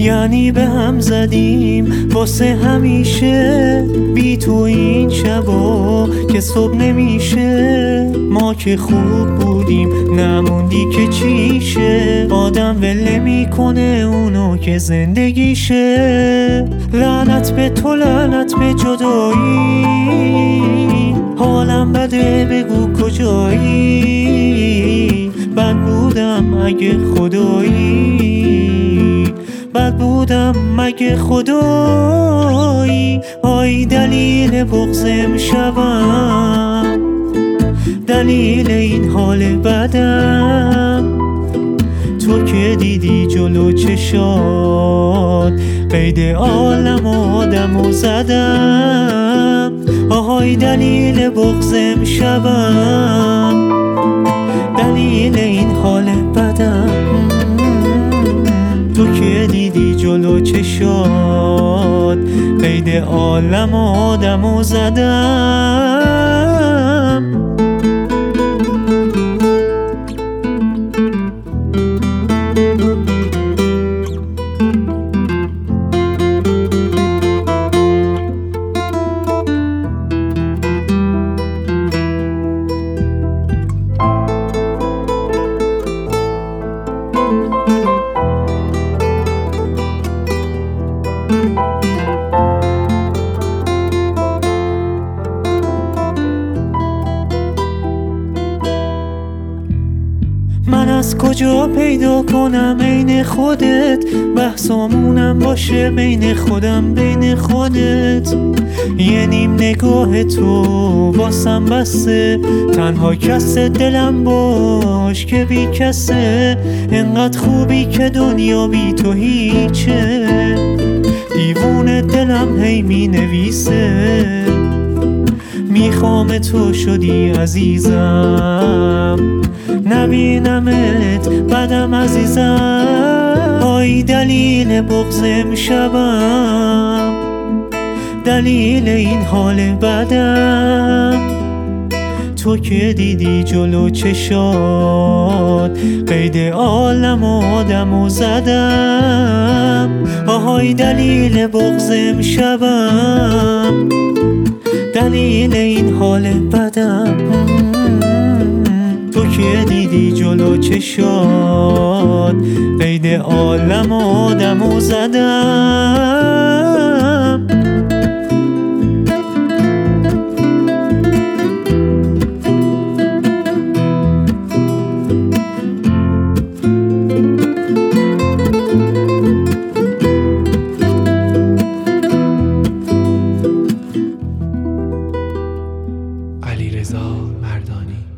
یعنی به هم زدیم واسه همیشه، بی تو این شبا که صبح نمیشه. ما که خوب بودیم نموندی که چیشه، آدم ول میکنه اونو که زندگیشه. لعنت به تو لعنت به جدایی، حالم بده بگو کجایی. بد بودم مگه خدایی، بد بودم مگه خدایی. آی دلیل بغض امشبم، دلیل این حال بدم. تو که دیدی جلو چشات قید عالم آدمو زدم. آهای دلیل بغض امشبم، دلیل این حال بدم. تو که دیدی جلو چشات قید عالم آدمو زدم. من از کجا پیدا کنم عین خودت، بحثامونم باشه بین خودم بین خودت. یه نیم نگاه تو واسم بسه، تنها کس دلم باش که بی کسه. انقدر خوبی که دنیا بی تو هیچه، دیوونه دلم هی می نویسه. میخوام تو شدی عزیزم، نبینمت بدم عزیزم. آی دلیل بغض امشبم، دلیل این حال بدم. تو که دیدی جلو چشات قید عالم آدمو زدم. آهای دلیل بغض امشبم، دلیل این حال بدم. تو که دیدی جلو چشات قید عالم آدمو زدم. علیرضا مردانی.